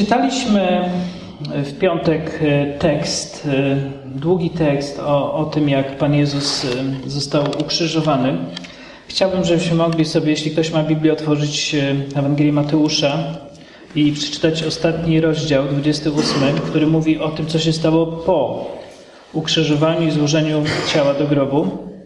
Czytaliśmy w piątek tekst, długi tekst o tym, jak Pan Jezus został ukrzyżowany. Chciałbym, żebyśmy mogli sobie, jeśli ktoś ma Biblię, otworzyć Ewangelię Mateusza i przeczytać ostatni rozdział, 28, który mówi o tym, co się stało po ukrzyżowaniu i złożeniu ciała do grobu.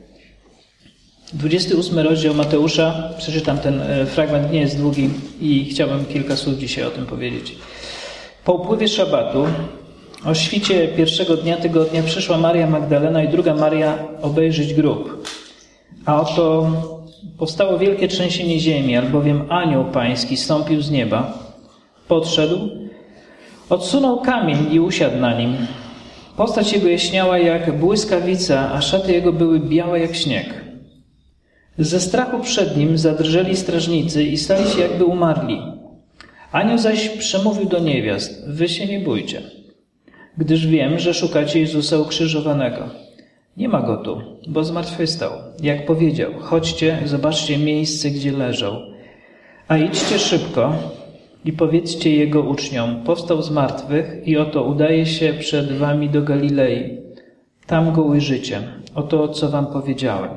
28 rozdział Mateusza, przeczytam ten fragment, nie jest długi i chciałbym kilka słów dzisiaj o tym powiedzieć. Po upływie szabatu, o świcie pierwszego dnia tygodnia przyszła Maria Magdalena i druga Maria obejrzeć grób. A oto powstało wielkie trzęsienie ziemi, albowiem anioł pański zstąpił z nieba, podszedł, odsunął kamień i usiadł na nim. Postać jego jaśniała jak błyskawica, a szaty jego były białe jak śnieg. Ze strachu przed nim zadrżeli strażnicy i stali się jakby umarli. Anioł zaś przemówił do niewiast: wy się nie bójcie, gdyż wiem, że szukacie Jezusa ukrzyżowanego. Nie ma go tu, bo zmartwychwstał. Jak powiedział, chodźcie, zobaczcie miejsce, gdzie leżał. A idźcie szybko i powiedzcie jego uczniom: powstał z martwych i oto udaje się przed wami do Galilei. Tam go ujrzycie. Oto, co wam powiedziałem.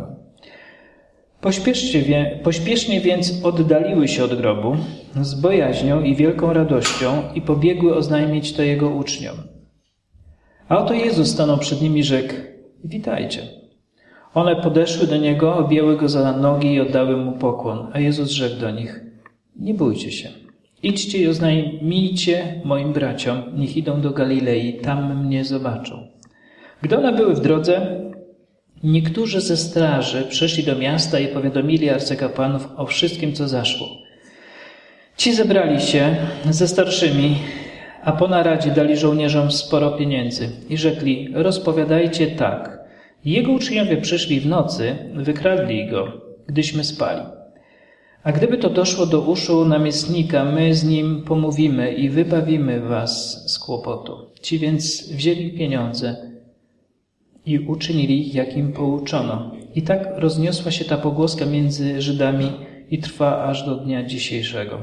Pośpiesznie więc oddaliły się od grobu z bojaźnią i wielką radością i pobiegły oznajmić to jego uczniom. A oto Jezus stanął przed nimi i rzekł: witajcie. One podeszły do niego, objęły go za nogi i oddały mu pokłon. A Jezus rzekł do nich: nie bójcie się. Idźcie i oznajmijcie moim braciom, niech idą do Galilei, tam mnie zobaczą. Gdy one były w drodze, niektórzy ze straży przyszli do miasta i powiadomili arcykapłanów o wszystkim, co zaszło. Ci zebrali się ze starszymi, a po naradzie dali żołnierzom sporo pieniędzy i rzekli: rozpowiadajcie tak. Jego uczniowie przyszli w nocy, wykradli go, gdyśmy spali. A gdyby to doszło do uszu namiestnika, my z nim pomówimy i wybawimy was z kłopotu. Ci więc wzięli pieniądze i uczynili, jak im pouczono. I tak rozniosła się ta pogłoska między Żydami i trwa aż do dnia dzisiejszego.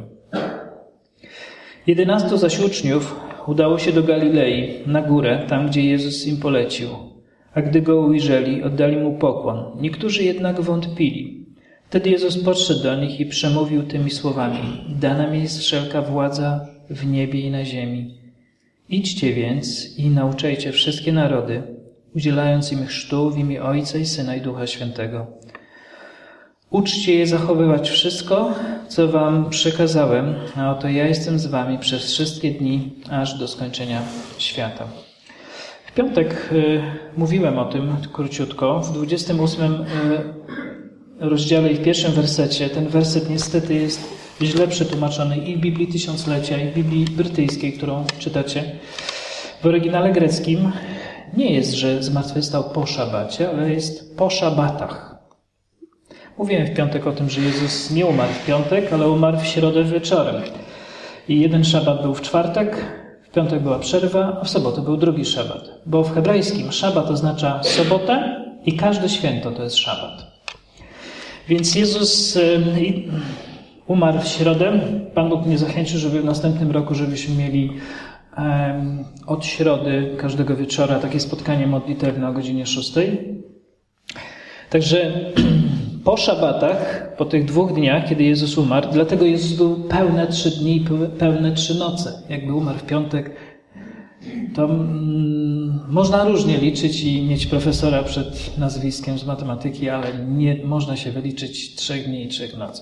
11 zaś uczniów udało się do Galilei, na górę, tam gdzie Jezus im polecił. A gdy go ujrzeli, oddali mu pokłon. Niektórzy jednak wątpili. Wtedy Jezus podszedł do nich i przemówił tymi słowami: dana mi jest wszelka władza w niebie i na ziemi. Idźcie więc i nauczajcie wszystkie narody, udzielając im chrztu w imię Ojca i Syna i Ducha Świętego. Uczcie je zachowywać wszystko, co wam przekazałem, a oto ja jestem z wami przez wszystkie dni, aż do skończenia świata. W piątek mówiłem o tym króciutko, w 28 rozdziale i w pierwszym wersecie. Ten werset niestety jest źle przetłumaczony i w Biblii Tysiąclecia, i w Biblii brytyjskiej, którą czytacie. W oryginale greckim nie jest, że zmartwychwstał po szabacie, ale jest po szabatach. Mówiłem w piątek o tym, że Jezus nie umarł w piątek, ale umarł w środę wieczorem. I jeden szabat był w czwartek, w piątek była przerwa, a w sobotę był drugi szabat. Bo w hebrajskim szabat oznacza sobotę i każde święto to jest szabat. Więc Jezus umarł w środę. Pan Bóg mnie zachęcił, żeby w następnym roku, żebyśmy mieli od środy każdego wieczora takie spotkanie modlitewne o godzinie 6. Także po szabatach, po tych 2 dniach, kiedy Jezus umarł, dlatego Jezus był pełne 3 dni i pełne 3 noce. Jakby umarł w piątek, to można różnie liczyć i mieć profesora przed nazwiskiem z matematyki, ale nie można się wyliczyć 3 dni i 3 nocy.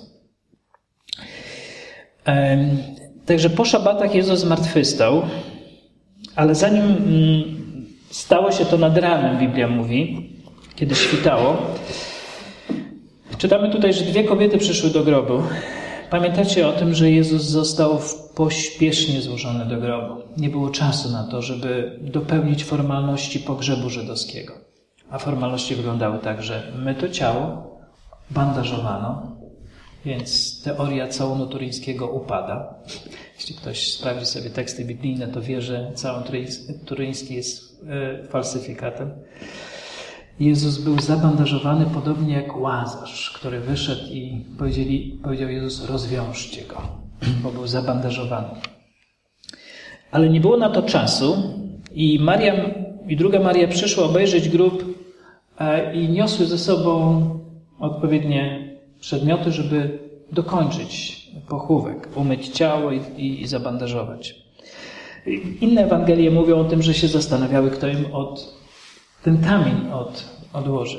Także po szabatach Jezus zmartwychwstał, ale zanim stało się to nad ranem, Biblia mówi, kiedy świtało, czytamy tutaj, że 2 kobiety przyszły do grobu. Pamiętacie o tym, że Jezus został pośpiesznie złożony do grobu. Nie było czasu na to, żeby dopełnić formalności pogrzebu żydowskiego. A formalności wyglądały tak, że myto ciało, bandażowano, więc teoria całunu turyńskiego upada. Jeśli ktoś sprawdzi sobie teksty biblijne, to wie, że całun turyński jest falsyfikatem. Jezus był zabandażowany podobnie jak Łazarz, który wyszedł i powiedział Jezus: rozwiążcie go, bo był zabandażowany. Ale nie było na to czasu i Maria i druga Maria przyszła obejrzeć grób i niosły ze sobą odpowiednie przedmioty, żeby dokończyć pochówek, umyć ciało i zabandażować. Inne Ewangelie mówią o tym, że się zastanawiały, kto im ten kamień odłoży.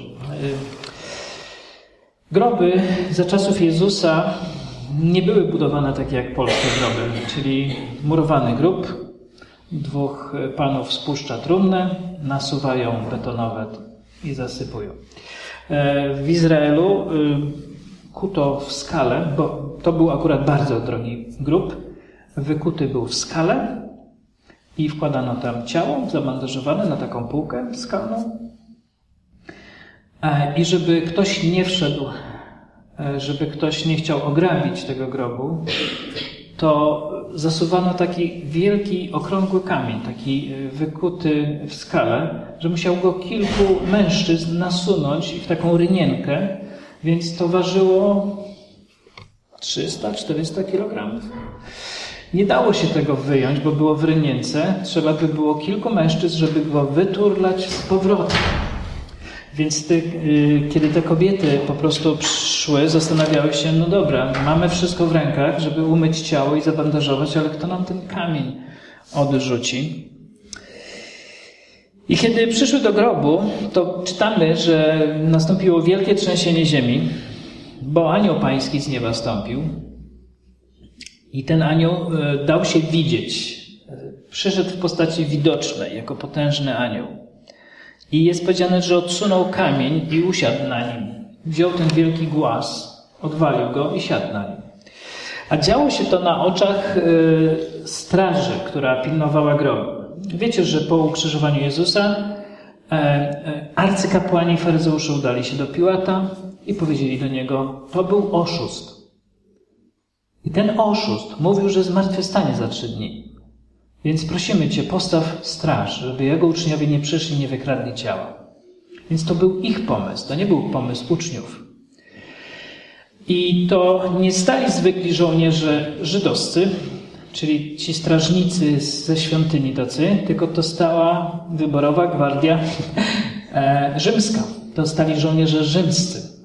Groby za czasów Jezusa nie były budowane tak jak polskie groby, czyli murowany grób, 2 panów spuszcza trumnę, nasuwają betonowe i zasypują. W Izraelu kuto w skale, bo to był akurat bardzo drogi grób, wykuty był w skale i wkładano tam ciało zabandażowane na taką półkę skalną. I żeby ktoś nie wszedł, żeby ktoś nie chciał ograbić tego grobu, to zasuwano taki wielki, okrągły kamień, taki wykuty w skale, że musiał go kilku mężczyzn nasunąć w taką rynienkę, więc to ważyło 300-400 kg. Nie dało się tego wyjąć, bo było w rynience. Trzeba by było kilku mężczyzn, żeby go wyturlać z powrotem. Więc kiedy te kobiety po prostu przyszły, zastanawiały się, no dobra, mamy wszystko w rękach, żeby umyć ciało i zabandażować, ale kto nam ten kamień odrzuci? I kiedy przyszły do grobu, to czytamy, że nastąpiło wielkie trzęsienie ziemi, bo anioł pański z nieba stąpił. I ten anioł dał się widzieć. Przyszedł w postaci widocznej, jako potężny anioł. I jest powiedziane, że odsunął kamień i usiadł na nim. Wziął ten wielki głaz, odwalił go i siadł na nim. A działo się to na oczach straży, która pilnowała grobu. Wiecie, że po ukrzyżowaniu Jezusa arcykapłani i faryzeusze udali się do Piłata i powiedzieli do niego, to był oszust. I ten oszust mówił, że zmartwychwstanie za 3 dni. Więc prosimy Cię, postaw straż, żeby jego uczniowie nie przyszli, nie wykradli ciała. Więc to był ich pomysł, to nie był pomysł uczniów. I to nie stali zwykli żołnierze żydowscy, czyli ci strażnicy ze świątyni tacy, tylko to stała wyborowa gwardia rzymska. To stali żołnierze rzymscy.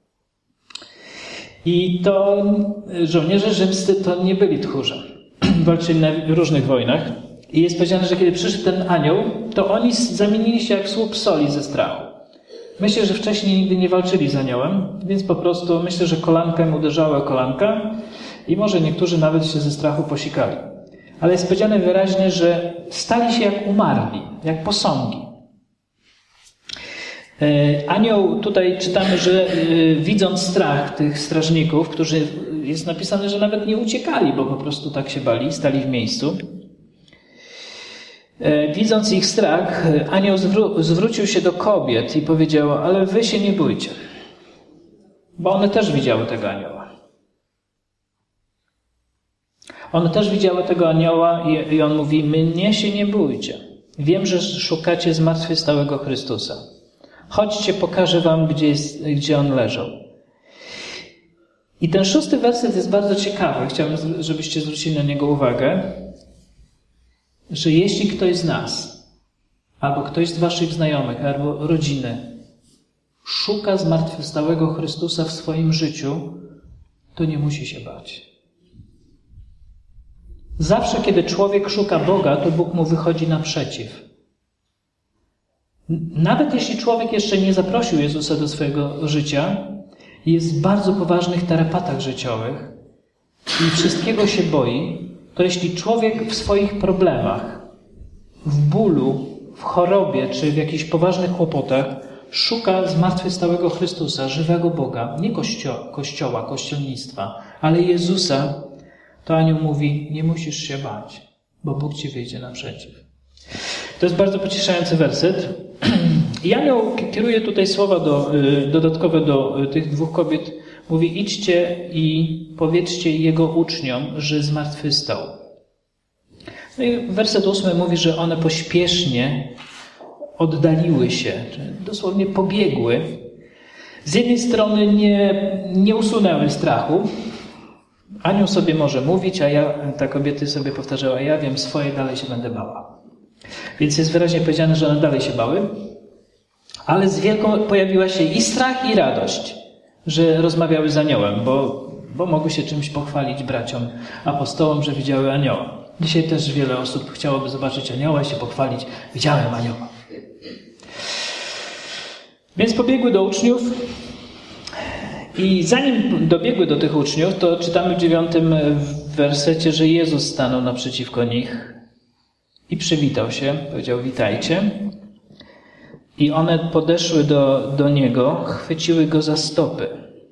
I to żołnierze rzymscy to nie byli tchórze. Walczyli na różnych wojnach. I jest powiedziane, że kiedy przyszedł ten anioł, to oni zamienili się jak słup soli ze strachu. Myślę, że wcześniej nigdy nie walczyli z aniołem, więc po prostu myślę, że kolankę uderzała o kolankę i może niektórzy nawet się ze strachu posikali. Ale jest powiedziane wyraźnie, że stali się jak umarli, jak posągi. Anioł, tutaj czytamy, że widząc strach tych strażników, którzy jest napisane, że nawet nie uciekali, bo po prostu tak się bali, stali w miejscu. Widząc ich strach, anioł zwrócił się do kobiet i powiedział, ale wy się nie bójcie, bo one też widziały tego anioła. One też widziały tego anioła i on mówi, mnie się nie bójcie. Wiem, że szukacie zmartwychwstałego Chrystusa. Chodźcie, pokażę wam, gdzie on leżał. I ten 6 werset jest bardzo ciekawy. Chciałbym, żebyście zwrócili na niego uwagę, że jeśli ktoś z nas, albo ktoś z waszych znajomych, albo rodziny szuka zmartwychwstałego Chrystusa w swoim życiu, to nie musi się bać. Zawsze, kiedy człowiek szuka Boga, to Bóg mu wychodzi naprzeciw. Nawet jeśli człowiek jeszcze nie zaprosił Jezusa do swojego życia, jest w bardzo poważnych tarapatach życiowych i wszystkiego się boi, to jeśli człowiek w swoich problemach, w bólu, w chorobie czy w jakichś poważnych kłopotach szuka zmartwychwstałego Chrystusa, żywego Boga, nie kościoła, kościelnictwa, ale Jezusa, to anioł mówi, nie musisz się bać, bo Bóg ci wyjdzie naprzeciw. To jest bardzo pocieszający werset. I anioł kieruje tutaj słowa dodatkowe do tych 2 kobiet. Mówi, idźcie i powiedzcie jego uczniom, że zmartwychwstał. No i werset 8 mówi, że one pośpiesznie oddaliły się, dosłownie pobiegły. Z jednej strony nie usunęły strachu, Anioł sobie może mówić, a ta kobieta sobie powtarzała, ja wiem swoje, dalej się będę bała. Więc jest wyraźnie powiedziane, że one dalej się bały, ale z wielką pojawiła się i strach, i radość, że rozmawiały z aniołem, bo mogły się czymś pochwalić braciom apostołom, że widziały anioła. Dzisiaj też wiele osób chciałoby zobaczyć anioła i się pochwalić, widziałem anioła. Więc pobiegły do uczniów i zanim dobiegły do tych uczniów, to czytamy w 9 wersecie, że Jezus stanął naprzeciwko nich i przywitał się, powiedział witajcie. I one podeszły do Niego, chwyciły Go za stopy.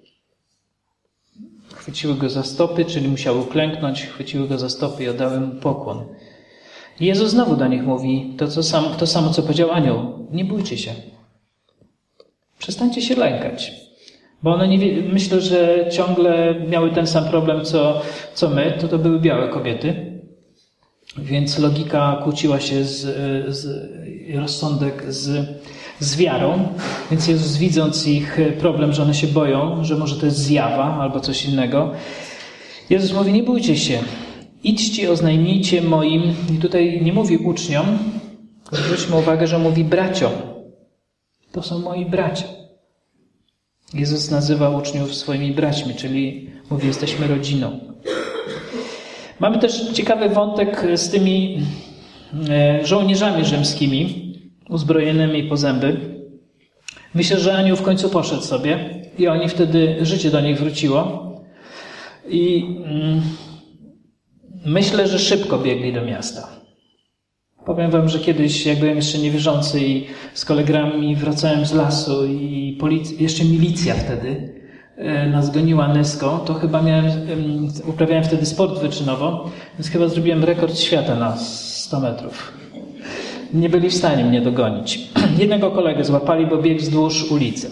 Chwyciły Go za stopy, czyli musiały uklęknąć, chwyciły Go za stopy i oddały Mu pokłon. I Jezus znowu do nich mówi to samo, co powiedział anioł. Nie bójcie się. Przestańcie się lękać. Bo one myślę, że ciągle miały ten sam problem, co my. To były białe kobiety. Więc logika kłóciła się rozsądek z wiarą. Więc Jezus, widząc ich problem, że one się boją, że może to jest zjawa albo coś innego, Jezus mówi, nie bójcie się. Idźcie, oznajmijcie moim, i tutaj nie mówi uczniom, zwróćmy uwagę, że mówi braciom. To są moi bracia. Jezus nazywa uczniów swoimi braćmi, czyli mówi, jesteśmy rodziną. Mamy też ciekawy wątek z tymi żołnierzami rzymskimi, uzbrojonymi po zęby. Myślę, że anioł w końcu poszedł sobie i oni wtedy, życie do nich wróciło. I myślę, że szybko biegli do miasta. Powiem wam, że kiedyś, jak byłem jeszcze niewierzący i z kolegami wracałem z lasu i jeszcze milicja wtedy nas goniła Nesko, to chyba uprawiałem wtedy sport wyczynowo, więc chyba zrobiłem rekord świata na 100 metrów. Nie byli w stanie mnie dogonić. Jednego kolegę złapali, bo biegł wzdłuż ulicy.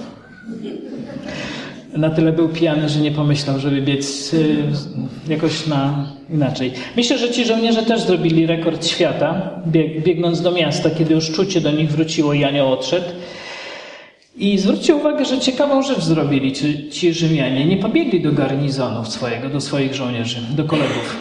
Na tyle był pijany, że nie pomyślał, żeby biec jakoś inaczej. Myślę, że ci żołnierze też zrobili rekord świata, biegnąc do miasta, kiedy już czucie do nich wróciło i anioł odszedł. I zwróćcie uwagę, że ciekawą rzecz zrobili ci Rzymianie. Nie pobiegli do garnizonu swojego, do swoich żołnierzy, do kolegów.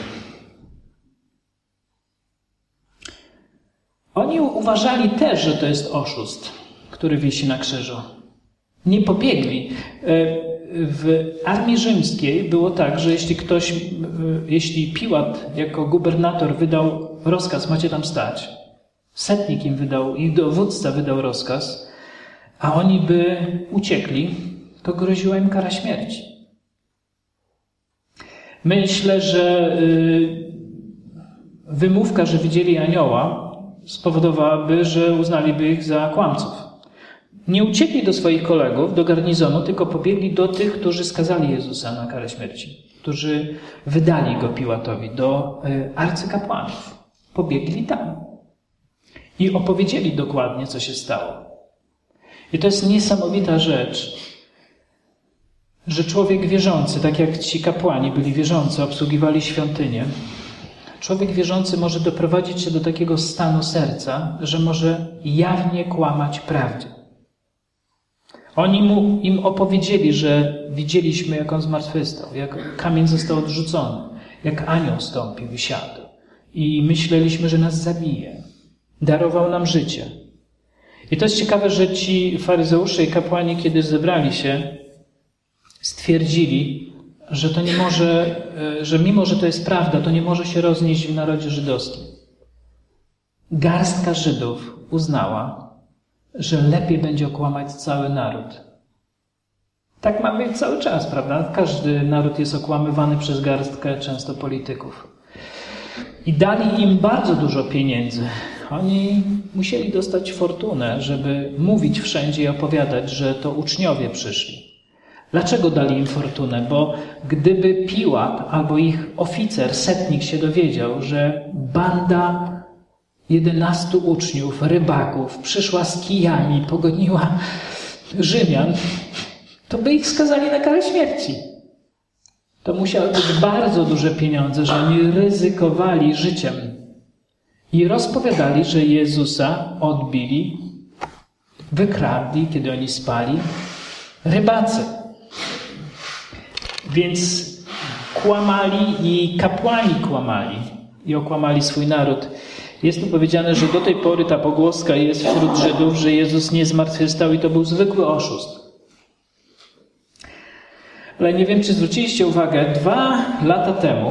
Oni uważali też, że to jest oszust, który wisi na krzyżu. Nie pobiegli. W armii rzymskiej było tak, że jeśli Piłat jako gubernator wydał rozkaz, macie tam stać, setnik im wydał, ich dowódca wydał rozkaz, a oni by uciekli, to groziła im kara śmierci. Myślę, że wymówka, że widzieli anioła, spowodowałaby, że uznaliby ich za kłamców. Nie uciekli do swoich kolegów, do garnizonu, tylko pobiegli do tych, którzy skazali Jezusa na karę śmierci, którzy wydali go Piłatowi, do arcykapłanów. Pobiegli tam i opowiedzieli dokładnie, co się stało. I to jest niesamowita rzecz, że człowiek wierzący, tak jak ci kapłani byli wierzący, obsługiwali świątynię, człowiek wierzący może doprowadzić się do takiego stanu serca, że może jawnie kłamać prawdzie. Oni im opowiedzieli, że widzieliśmy, jak on zmartwychwstał, jak kamień został odrzucony, jak anioł stąpił i siadł. I myśleliśmy, że nas zabije. Darował nam życie. I to jest ciekawe, że ci faryzeusze i kapłani, kiedy zebrali się, stwierdzili, że to nie może, że mimo, że to jest prawda, to nie może się roznieść w narodzie żydowskim. Garstka Żydów uznała, że lepiej będzie okłamać cały naród. Tak mamy cały czas, prawda? Każdy naród jest okłamywany przez garstkę często polityków. I dali im bardzo dużo pieniędzy. Oni musieli dostać fortunę, żeby mówić wszędzie i opowiadać, że to uczniowie przyszli. Dlaczego dali im fortunę? Bo gdyby Piłat albo ich oficer, setnik się dowiedział, że banda 11 uczniów, rybaków, przyszła z kijami, pogoniła Rzymian, to by ich skazali na karę śmierci. To musiały być bardzo duże pieniądze, że oni ryzykowali życiem. I rozpowiadali, że Jezusa odbili, wykradli, kiedy oni spali, rybacy. Więc kłamali i kapłani kłamali i okłamali swój naród. Jest tu powiedziane, że do tej pory ta pogłoska jest wśród Żydów, że Jezus nie zmartwychwstał i to był zwykły oszust. Ale nie wiem, czy zwróciliście uwagę, 2 lata temu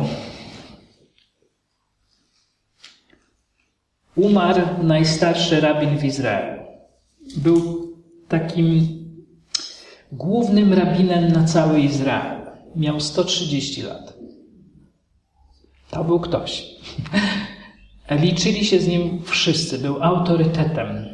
umarł najstarszy rabin w Izraelu. Był takim głównym rabinem na cały Izrael. Miał 130 lat. To był ktoś. Liczyli się z nim wszyscy. Był autorytetem.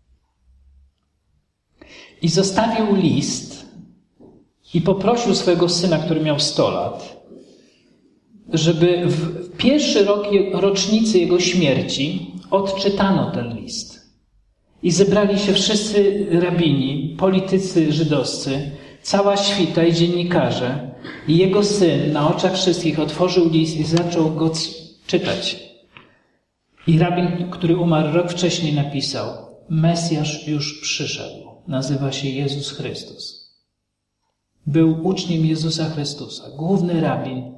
I zostawił list i poprosił swojego syna, który miał 100 lat, żeby w pierwszy rok rocznicy jego śmierci odczytano ten list. I zebrali się wszyscy rabini, politycy żydowscy, cała świta i dziennikarze. I jego syn na oczach wszystkich otworzył list i zaczął go czytać. I rabin, który umarł rok wcześniej, napisał: Mesjasz już przyszedł. Nazywa się Jezus Chrystus. Był uczniem Jezusa Chrystusa. Główny rabin.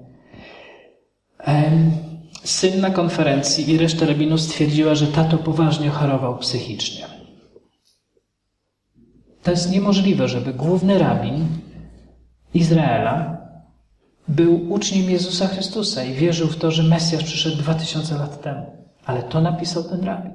Syn na konferencji i reszta rabinów stwierdziła, że tato poważnie chorował psychicznie. To jest niemożliwe, żeby główny rabin Izraela był uczniem Jezusa Chrystusa i wierzył w to, że Mesjasz przyszedł 2000 lat temu. Ale to napisał ten rabin.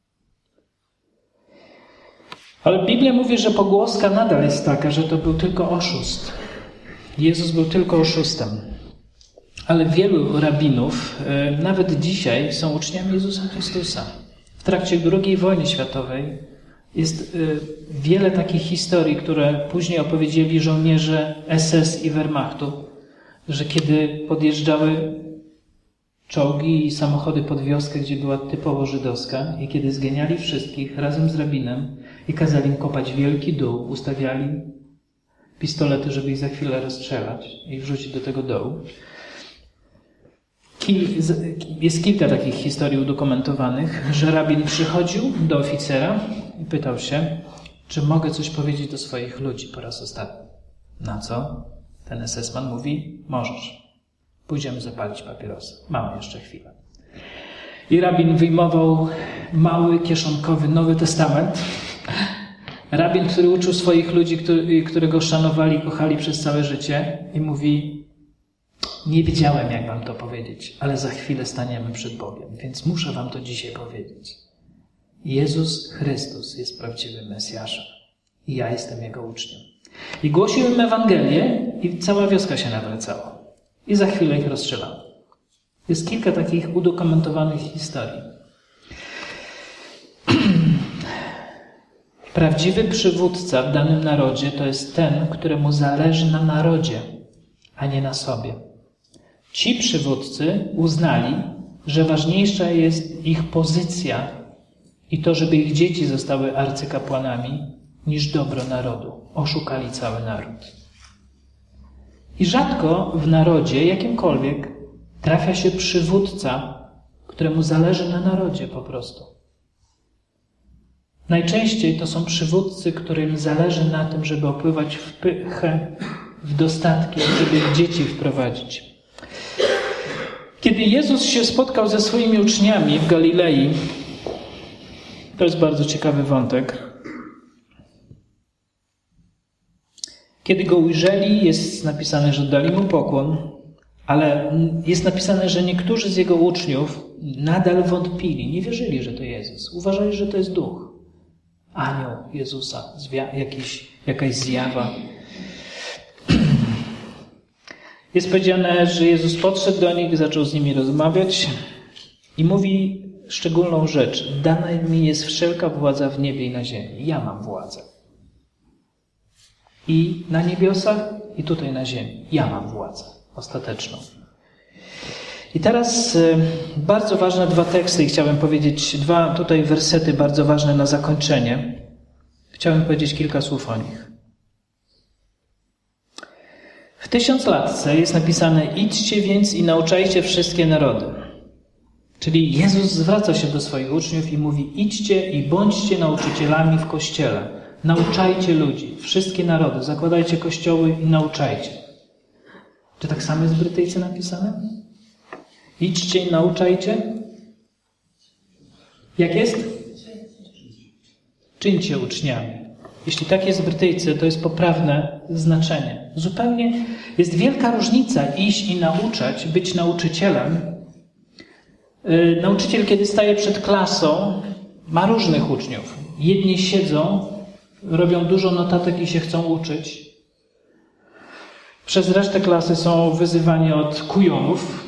Ale Biblia mówi, że pogłoska nadal jest taka, że to był tylko oszust. Jezus był tylko oszustem. Ale wielu rabinów, nawet dzisiaj, są uczniami Jezusa Chrystusa. W trakcie II wojny światowej jest wiele takich historii, które później opowiedzieli żołnierze SS i Wehrmachtu, że kiedy podjeżdżały czołgi i samochody pod wioskę, gdzie była typowo żydowska, i kiedy zganiali wszystkich razem z rabinem i kazali im kopać wielki dół, ustawiali pistolety, żeby ich za chwilę rozstrzelać i wrzucić do tego dołu. Jest kilka takich historii udokumentowanych, że rabin przychodził do oficera i pytał się, czy mogę coś powiedzieć do swoich ludzi po raz ostatni. Na co ten SS-man mówi: możesz. Pójdziemy zapalić papierosy. Mamy jeszcze chwilę. I rabin wyjmował mały, kieszonkowy Nowy Testament. Rabin, który uczył swoich ludzi, którego szanowali, kochali przez całe życie, i mówi: nie wiedziałem, jak wam to powiedzieć, ale za chwilę staniemy przed Bogiem, więc muszę wam to dzisiaj powiedzieć. Jezus Chrystus jest prawdziwym Mesjaszem i ja jestem Jego uczniem. I głosił im Ewangelię i cała wioska się nawracała. I za chwilę ich rozstrzelano. Jest kilka takich udokumentowanych historii. Prawdziwy przywódca w danym narodzie to jest ten, któremu zależy na narodzie, a nie na sobie. Ci przywódcy uznali, że ważniejsza jest ich pozycja i to, żeby ich dzieci zostały arcykapłanami, niż dobro narodu. Oszukali cały naród. I rzadko w narodzie, jakimkolwiek, trafia się przywódca, któremu zależy na narodzie po prostu. Najczęściej to są przywódcy, którym zależy na tym, żeby opływać w pychę, w dostatki, żeby ich dzieci wprowadzić. Kiedy Jezus się spotkał ze swoimi uczniami w Galilei, to jest bardzo ciekawy wątek. Kiedy go ujrzeli, jest napisane, że dali mu pokłon, ale jest napisane, że niektórzy z jego uczniów nadal wątpili, nie wierzyli, że to Jezus. Uważali, że to jest duch, anioł Jezusa, jakaś zjawa. Jest powiedziane, że Jezus podszedł do nich, zaczął z nimi rozmawiać i mówi szczególną rzecz. Dana mi jest wszelka władza w niebie i na ziemi. Ja mam władzę. I na niebiosach, i tutaj na ziemi. Ja mam władzę ostateczną. I teraz bardzo ważne 2 teksty i chciałem powiedzieć 2 tutaj wersety bardzo ważne na zakończenie. Chciałem powiedzieć kilka słów o nich. W 1000-latce jest napisane: idźcie więc i nauczajcie wszystkie narody. Czyli Jezus zwraca się do swoich uczniów i mówi: idźcie i bądźcie nauczycielami w Kościele. Nauczajcie ludzi, wszystkie narody, zakładajcie kościoły i nauczajcie. Czy tak samo jest w Brytyjce napisane? Idźcie i nauczajcie. Jak jest? Czyńcie uczniami. Jeśli tak jest w Brytyjce, to jest poprawne znaczenie. Zupełnie jest wielka różnica iść i nauczać, być nauczycielem. Nauczyciel, kiedy staje przed klasą, ma różnych uczniów. Jedni siedzą, robią dużo notatek i się chcą uczyć. Przez resztę klasy są wyzywani od kujonów.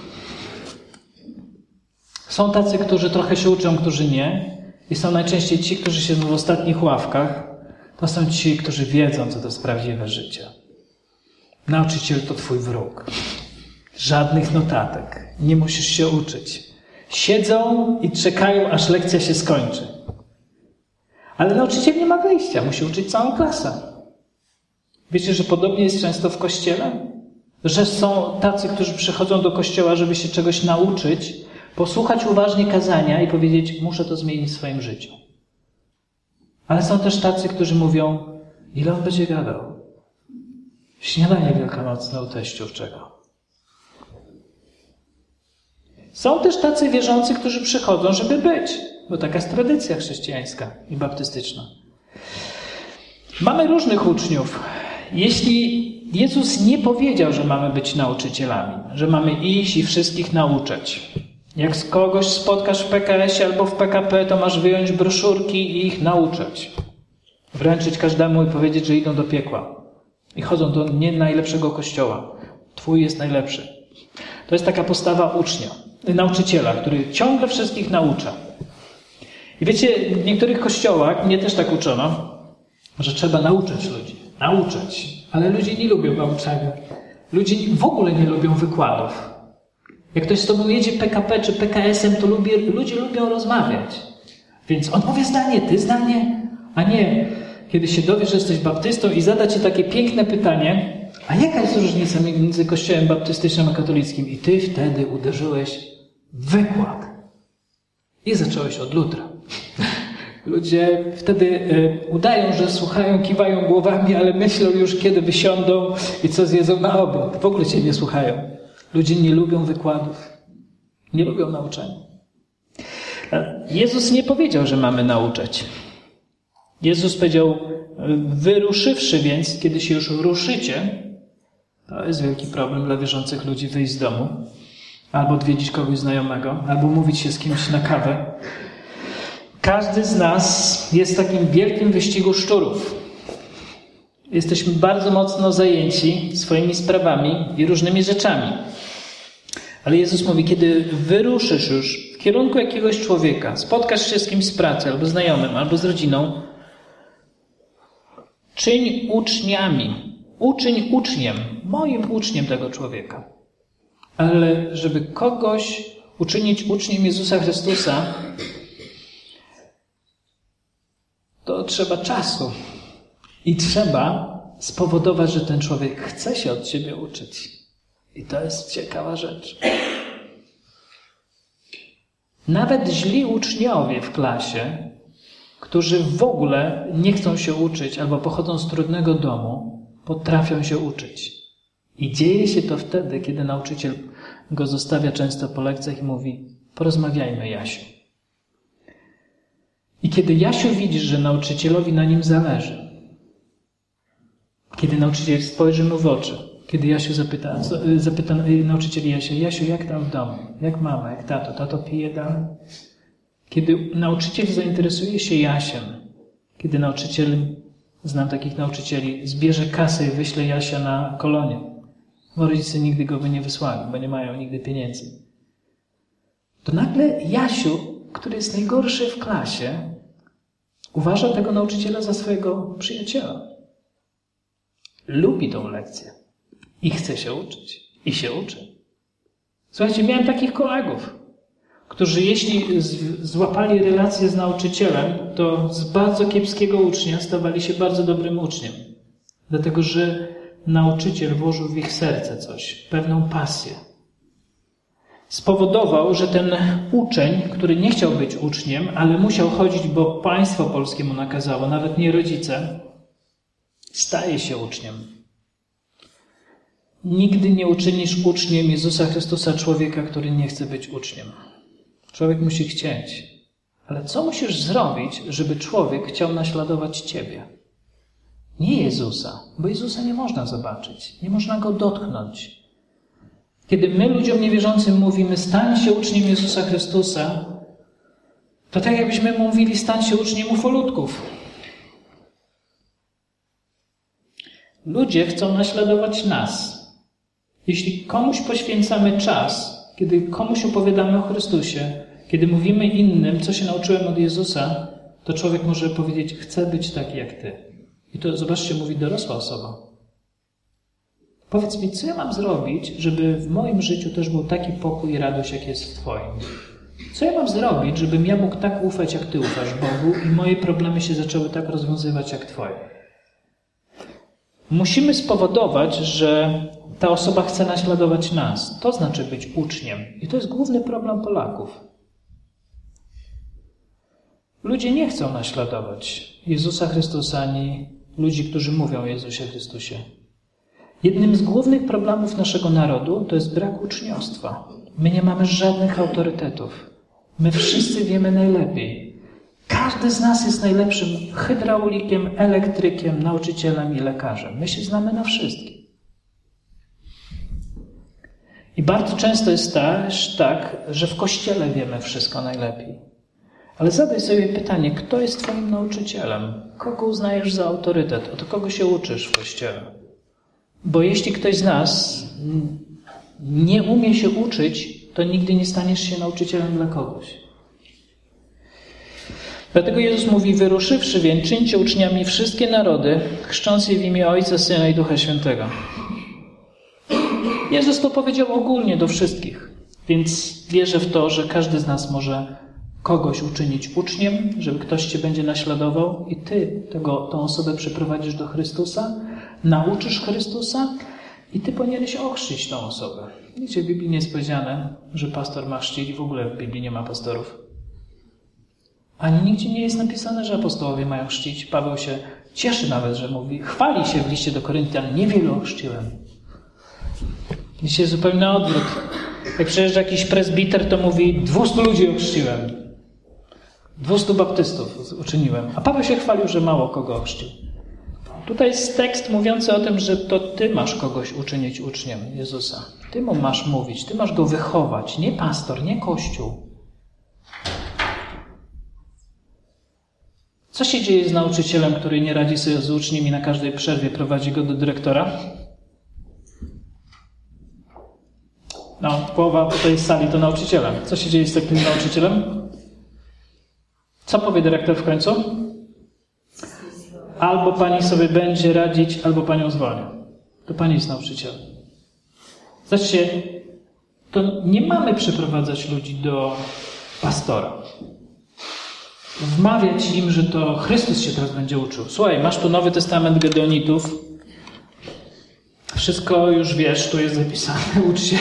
Są tacy, którzy trochę się uczą, którzy nie. I są najczęściej ci, którzy siedzą w ostatnich ławkach. To są ci, którzy wiedzą, co to jest prawdziwe życie. Nauczyciel to twój wróg. Żadnych notatek. Nie musisz się uczyć. Siedzą i czekają, aż lekcja się skończy. Ale nauczyciel nie ma wyjścia. Musi uczyć całą klasę. Wiecie, że podobnie jest często w kościele? Że są tacy, którzy przychodzą do kościoła, żeby się czegoś nauczyć, posłuchać uważnie kazania i powiedzieć, muszę to zmienić w swoim życiu. Ale są też tacy, którzy mówią, ile on będzie gadał? Śniadanie wielkanocne u teściów czego? Są też tacy wierzący, którzy przychodzą, żeby być, bo taka jest tradycja chrześcijańska i baptystyczna. Mamy różnych uczniów. Jeśli Jezus nie powiedział, że mamy być nauczycielami, że mamy iść i wszystkich nauczać. Jak z kogoś spotkasz w PKS-ie albo w PKP, to masz wyjąć broszurki i ich nauczać. Wręczyć każdemu i powiedzieć, że idą do piekła. I chodzą do nie najlepszego kościoła. Twój jest najlepszy. To jest taka postawa ucznia, nauczyciela, który ciągle wszystkich naucza. I wiecie, w niektórych kościołach, mnie też tak uczono, że trzeba nauczać ludzi. Nauczać. Ale ludzie nie lubią nauczania. Ludzie w ogóle nie lubią wykładów. Jak ktoś z tobą jedzie PKP czy PKS-em, to ludzie lubią rozmawiać. Więc on powie zdanie, ty zdanie, a nie kiedy się dowiesz, że jesteś baptystą i zada ci takie piękne pytanie, a jaka jest różnica między kościołem baptystycznym a katolickim? I ty wtedy uderzyłeś w wykład. I zacząłeś od Lutra. Ludzie wtedy udają, że słuchają, kiwają głowami, ale myślą już, kiedy wysiądą i co zjedzą na obiad. W ogóle cię nie słuchają. Ludzie nie lubią wykładów. Nie lubią nauczania. Jezus nie powiedział, że mamy nauczać. Jezus powiedział, wyruszywszy więc, kiedy się już ruszycie, to jest wielki problem dla wierzących ludzi, wyjść z domu, albo odwiedzić kogoś znajomego, albo mówić się z kimś na kawę. Każdy z nas jest w takim wielkim wyścigu szczurów. Jesteśmy bardzo mocno zajęci swoimi sprawami i różnymi rzeczami. Ale Jezus mówi, kiedy wyruszysz już w kierunku jakiegoś człowieka, spotkasz się z kimś z pracy, albo znajomym, albo z rodziną, czyń uczniami. Uczyń uczniem, moim uczniem tego człowieka. Ale żeby kogoś uczynić uczniem Jezusa Chrystusa, to trzeba czasu. I trzeba spowodować, że ten człowiek chce się od ciebie uczyć. I to jest ciekawa rzecz. Nawet źli uczniowie w klasie, którzy w ogóle nie chcą się uczyć albo pochodzą z trudnego domu, potrafią się uczyć. I dzieje się to wtedy, kiedy nauczyciel go zostawia często po lekcjach i mówi, porozmawiajmy, Jasiu. I kiedy Jasiu widzi, że nauczycielowi na nim zależy, kiedy nauczyciel spojrzy mu w oczy, kiedy Jasiu zapyta nauczyciel Jasiu, jak tam w domu? Jak mama, jak tato? Tato pije dalej? Kiedy nauczyciel zainteresuje się Jasiem, kiedy nauczyciel, znam takich nauczycieli, zbierze kasę i wyśle Jasia na kolonie, bo rodzice nigdy go by nie wysłali, bo nie mają nigdy pieniędzy, to nagle Jasiu, który jest najgorszy w klasie, uważa tego nauczyciela za swojego przyjaciela. Lubi tą lekcję i chce się uczyć. I się uczy. Słuchajcie, miałem takich kolegów, którzy jeśli złapali relację z nauczycielem, to z bardzo kiepskiego ucznia stawali się bardzo dobrym uczniem. Dlatego, że nauczyciel włożył w ich serce coś, pewną pasję. Spowodował, że ten uczeń, który nie chciał być uczniem, ale musiał chodzić, bo państwo polskie mu nakazało, nawet nie rodzice, staje się uczniem. Nigdy nie uczynisz uczniem Jezusa Chrystusa człowieka, który nie chce być uczniem. Człowiek musi chcieć. Ale co musisz zrobić, żeby człowiek chciał naśladować ciebie? Nie Jezusa, bo Jezusa nie można zobaczyć, nie można Go dotknąć. Kiedy my ludziom niewierzącym mówimy, stań się uczniem Jezusa Chrystusa, to tak jakbyśmy mówili, stań się uczniem ufolutków. Ludzie chcą naśladować nas. Jeśli komuś poświęcamy czas, kiedy komuś opowiadamy o Chrystusie, kiedy mówimy innym, co się nauczyłem od Jezusa, to człowiek może powiedzieć, chcę być taki jak Ty. I to, zobaczcie, mówi dorosła osoba. Powiedz mi, co ja mam zrobić, żeby w moim życiu też był taki pokój i radość, jak jest w Twoim? Co ja mam zrobić, żebym ja mógł tak ufać, jak Ty ufasz Bogu i moje problemy się zaczęły tak rozwiązywać, jak Twoje? Musimy spowodować, że ta osoba chce naśladować nas. To znaczy być uczniem. I to jest główny problem Polaków. Ludzie nie chcą naśladować Jezusa Chrystusa ani ludzi, którzy mówią o Jezusie Chrystusie. Jednym z głównych problemów naszego narodu to jest brak uczniostwa. My nie mamy żadnych autorytetów. My wszyscy wiemy najlepiej. Każdy z nas jest najlepszym hydraulikiem, elektrykiem, nauczycielem i lekarzem. My się znamy na wszystkim. I bardzo często jest też tak, że w Kościele wiemy wszystko najlepiej. Ale zadaj sobie pytanie, kto jest Twoim nauczycielem? Kogo uznajesz za autorytet? Od kogo się uczysz w Kościele? Bo jeśli ktoś z nas nie umie się uczyć, to nigdy nie staniesz się nauczycielem dla kogoś. Dlatego Jezus mówi, wyruszywszy więc, czyńcie uczniami wszystkie narody, chrzcząc je w imię Ojca, Syna i Ducha Świętego. Jezus to powiedział ogólnie do wszystkich, więc wierzę w to, że każdy z nas może kogoś uczynić uczniem, żeby ktoś Cię będzie naśladował i Ty tą osobę przyprowadzisz do Chrystusa, nauczysz Chrystusa i Ty powinieneś ochrzcić tą osobę. Wiecie, w Biblii nie jest powiedziane, że pastor ma chrzcić, w ogóle w Biblii nie ma pastorów. Ani nigdzie nie jest napisane, że apostołowie mają chrzcić. Paweł się cieszy nawet, że mówi, chwali się w liście do Koryntian, niewielu ochrzciłem. Dzisiaj zupełnie na odwrót. Jak przyjeżdża jakiś prezbiter, to mówi, 200 ludzi ochrzciłem. 200 baptystów uczyniłem. A Paweł się chwalił, że mało kogo ochrzcił. Tutaj jest tekst mówiący o tym, że to Ty masz kogoś uczynić uczniem Jezusa. Ty mu masz mówić, Ty masz go wychować. Nie pastor, nie kościół. Co się dzieje z nauczycielem, który nie radzi sobie z uczniem i na każdej przerwie prowadzi go do dyrektora? No, połowa tej sali to nauczyciele. Co się dzieje z takim nauczycielem? Co powie dyrektor w końcu? Albo pani sobie będzie radzić, albo panią zwolnię. To pani jest nauczycielem. Zobaczcie, to nie mamy przyprowadzać ludzi do pastora. Wmawiać im, że to Chrystus się teraz będzie uczył. Słuchaj, masz tu Nowy Testament Gedeonitów. Wszystko już wiesz, tu jest zapisane, ucz się.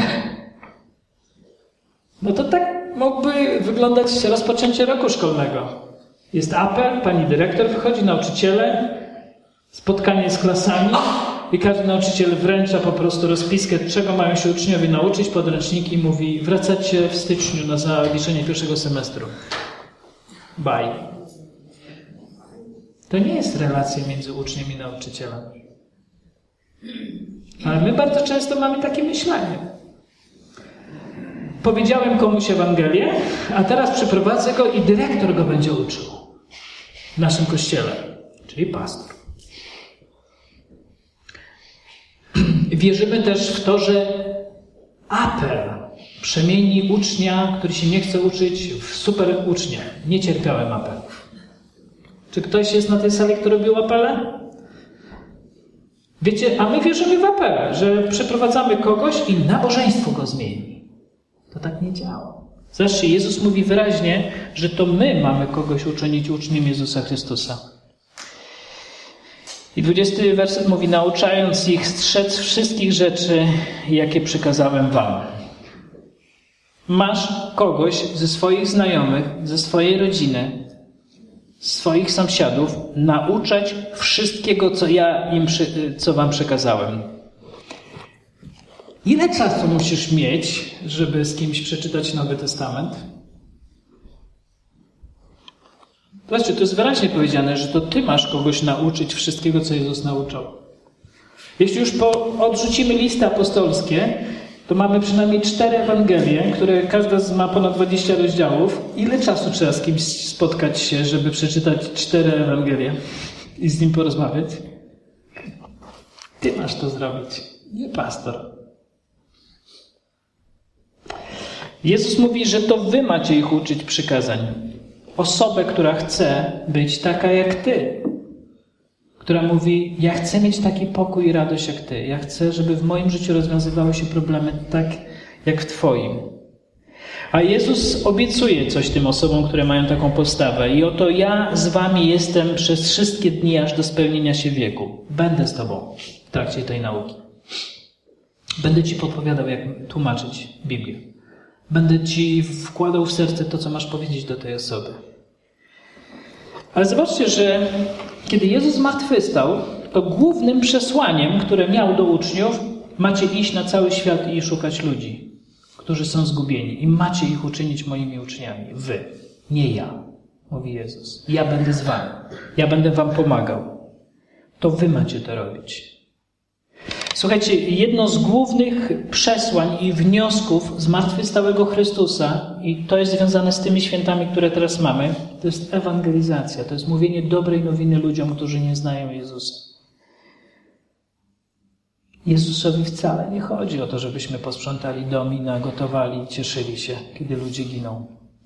No to tak mógłby wyglądać rozpoczęcie roku szkolnego. Jest apel, pani dyrektor wychodzi, nauczyciele, spotkanie z klasami i każdy nauczyciel wręcza po prostu rozpiskę, czego mają się uczniowie nauczyć, podręczniki, mówi, wracacie w styczniu na zaliczenie pierwszego semestru. Bye. To nie jest relacja między uczniem i nauczycielem. Ale my bardzo często mamy takie myślenie. Powiedziałem komuś Ewangelię, a teraz przyprowadzę go i dyrektor go będzie uczył. W naszym kościele, czyli pastor. Wierzymy też w to, że apel przemieni ucznia, który się nie chce uczyć, w super ucznia. Nie cierpiałem apelów. Czy ktoś jest na tej sali, kto robił apele? Wiecie, a my wierzymy w apele, że przeprowadzamy kogoś i nabożeństwo go zmieni. To tak nie działa. Zobaczcie, Jezus mówi wyraźnie, że to my mamy kogoś uczynić uczniem Jezusa Chrystusa. I 20 werset mówi, nauczając ich strzec wszystkich rzeczy, jakie przykazałem wam. Masz kogoś ze swoich znajomych, ze swojej rodziny, swoich sąsiadów nauczać wszystkiego, co wam przekazałem. Ile czasu musisz mieć, żeby z kimś przeczytać Nowy Testament? Zobaczcie, to jest wyraźnie powiedziane, że to ty masz kogoś nauczyć wszystkiego, co Jezus nauczał. Jeśli już odrzucimy listy apostolskie, to mamy przynajmniej 4 Ewangelie, które każda ma ponad 20 rozdziałów. Ile czasu trzeba z kimś spotkać się, żeby przeczytać 4 Ewangelie i z nim porozmawiać? Ty masz to zrobić, nie pastor. Jezus mówi, że to wy macie ich uczyć przykazań. Osobę, która chce być taka jak ty. Która mówi, ja chcę mieć taki pokój i radość jak ty. Ja chcę, żeby w moim życiu rozwiązywały się problemy tak jak w twoim. A Jezus obiecuje coś tym osobom, które mają taką postawę. I oto ja z wami jestem przez wszystkie dni, aż do spełnienia się wieku. Będę z tobą w trakcie tej nauki. Będę ci podpowiadał, jak tłumaczyć Biblię. Będę ci wkładał w serce to, co masz powiedzieć do tej osoby. Ale zobaczcie, że kiedy Jezus zmartwychwstał, to głównym przesłaniem, które miał do uczniów, macie iść na cały świat i szukać ludzi, którzy są zgubieni. I macie ich uczynić moimi uczniami. Wy, nie ja, mówi Jezus. Ja będę z wami. Ja będę wam pomagał. To wy macie to robić. Słuchajcie, jedno z głównych przesłań i wniosków zmartwychwstałego Chrystusa, i to jest związane z tymi świętami, które teraz mamy, to jest ewangelizacja, to jest mówienie dobrej nowiny ludziom, którzy nie znają Jezusa. Jezusowi wcale nie chodzi o to, żebyśmy posprzątali dom i nagotowali i cieszyli się, kiedy ludzie giną.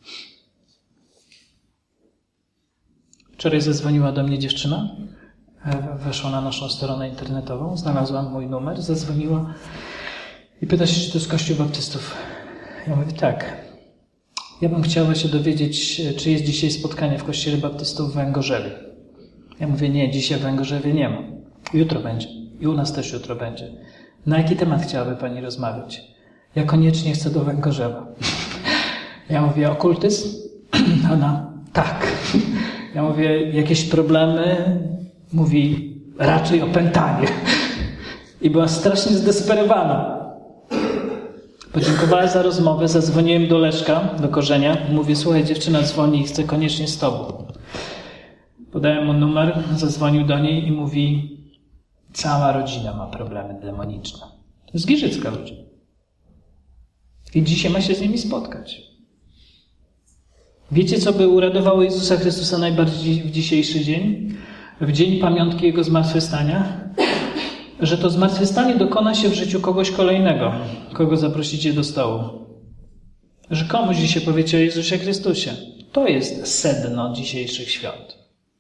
Wczoraj zadzwoniła do mnie dziewczyna. Weszła na naszą stronę internetową, znalazła mój numer, zadzwoniła i pyta się, czy to jest Kościół Baptystów. Ja mówię, tak. Ja bym chciała się dowiedzieć, czy jest dzisiaj spotkanie w Kościele Baptystów w Węgorzewie. Ja mówię, nie, dzisiaj w Węgorzewie nie ma. Jutro będzie. I u nas też jutro będzie. Na jaki temat chciałaby pani rozmawiać? Ja koniecznie chcę do Węgorzewa. Ja mówię, okultyzm? Ona, tak. Ja mówię, jakieś problemy? Mówi, raczej opętanie. I była strasznie zdesperowana. Podziękowała za rozmowę, zadzwoniłem do Leszka, do Korzenia. Mówię, słuchaj, dziewczyna dzwoni i chce koniecznie z tobą. Podałem mu numer, zadzwonił do niej i mówi, cała rodzina ma problemy demoniczne. To jest giżycka rodzina. I dzisiaj ma się z nimi spotkać. Wiecie, co by uradowało Jezusa Chrystusa najbardziej w dzisiejszy dzień? W dzień pamiątki Jego zmartwychwstania? Że to zmartwychwstanie dokona się w życiu kogoś kolejnego, kogo zaprosicie do stołu. Że komuś dzisiaj powiecie o Jezusie Chrystusie. To jest sedno dzisiejszych świąt.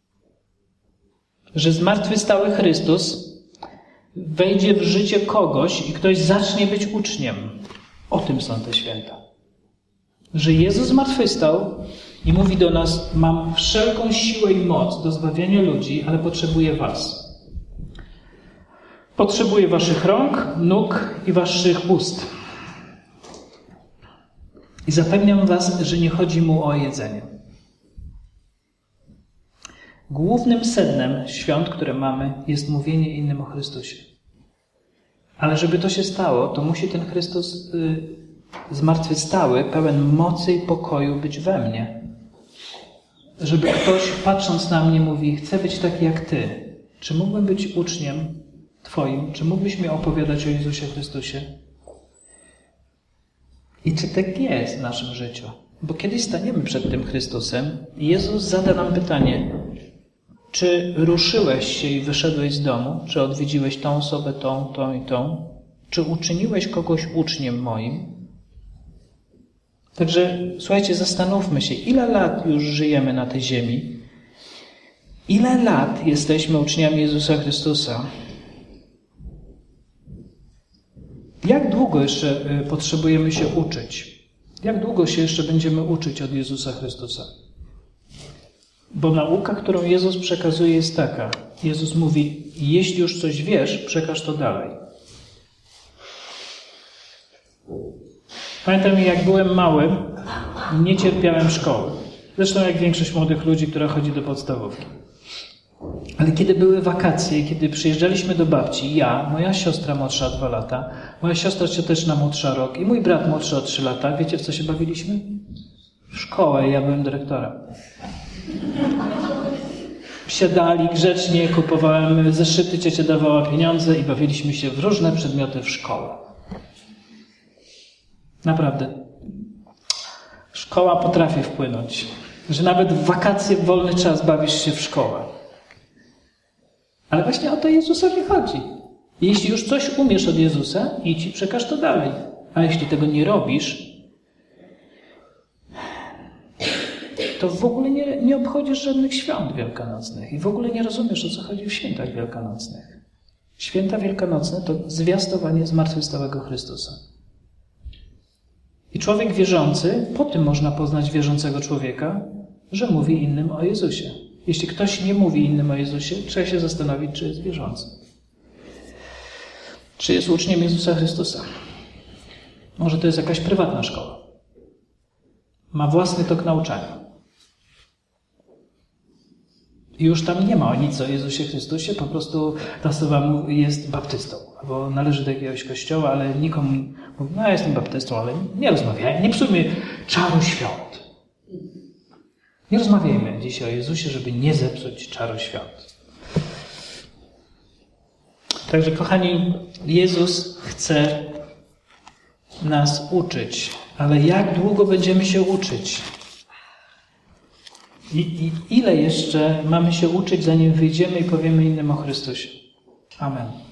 Że zmartwychwstały Chrystus wejdzie w życie kogoś i ktoś zacznie być uczniem. O tym są te święta. Że Jezus zmartwychwstał i mówi do nas, mam wszelką siłę i moc do zbawienia ludzi, ale potrzebuję was. Potrzebuję waszych rąk, nóg i waszych ust. I zapewniam was, że nie chodzi mu o jedzenie. Głównym sednem świąt, które mamy, jest mówienie innym o Chrystusie. Ale żeby to się stało, to musi ten Chrystus zmartwychwstały, pełen mocy i pokoju być we mnie. Żeby ktoś, patrząc na mnie, mówi, chcę być taki jak ty. Czy mógłbym być uczniem twoim? Czy mógłbyś mi opowiadać o Jezusie Chrystusie? I czy tak jest w naszym życiu? Bo kiedyś staniemy przed tym Chrystusem i Jezus zada nam pytanie, czy ruszyłeś się i wyszedłeś z domu? Czy odwiedziłeś tą osobę, tą i tą? Czy uczyniłeś kogoś uczniem moim? Także, słuchajcie, zastanówmy się, ile lat już żyjemy na tej ziemi? Ile lat jesteśmy uczniami Jezusa Chrystusa? Jak długo jeszcze potrzebujemy się uczyć? Jak długo się jeszcze będziemy uczyć od Jezusa Chrystusa? Bo nauka, którą Jezus przekazuje, jest taka. Jezus mówi, jeśli już coś wiesz, przekaż to dalej. Pamiętam, jak byłem mały, nie cierpiałem szkoły. Zresztą jak większość młodych ludzi, która chodzi do podstawówki. Ale kiedy były wakacje, kiedy przyjeżdżaliśmy do babci, ja, moja siostra młodsza 2 lata, moja siostra cioteczna młodsza rok i mój brat młodszy o 3 lata, wiecie w co się bawiliśmy? W szkołę, ja byłem dyrektorem. Siadali grzecznie, kupowałem zeszyty, ciocia dawała pieniądze i bawiliśmy się w różne przedmioty w szkołę. Naprawdę. Szkoła potrafi wpłynąć, że nawet w wakacje, w wolny czas bawisz się w szkołę. Ale właśnie o to Jezusowi chodzi. Jeśli już coś umiesz od Jezusa, idź i przekaż to dalej. A jeśli tego nie robisz, to w ogóle nie obchodzisz żadnych świąt wielkanocnych i w ogóle nie rozumiesz, o co chodzi w świętach wielkanocnych. Święta wielkanocne to zwiastowanie zmartwychwstałego Chrystusa. I człowiek wierzący, po tym można poznać wierzącego człowieka, że mówi innym o Jezusie. Jeśli ktoś nie mówi innym o Jezusie, trzeba się zastanowić, czy jest wierzący. Czy jest uczniem Jezusa Chrystusa. Może to jest jakaś prywatna szkoła. Ma własny tok nauczania. I już tam nie ma nic o Jezusie Chrystusie, po prostu ta osoba jest baptystą, albo należy do jakiegoś kościoła, ale nikomu mówi, no ja jestem baptystą, ale nie rozmawiajmy, nie psujmy czaru świąt. Nie rozmawiajmy dzisiaj o Jezusie, żeby nie zepsuć czaru świąt. Także, kochani, Jezus chce nas uczyć, ale jak długo będziemy się uczyć? I ile jeszcze mamy się uczyć, zanim wyjdziemy i powiemy innym o Chrystusie? Amen.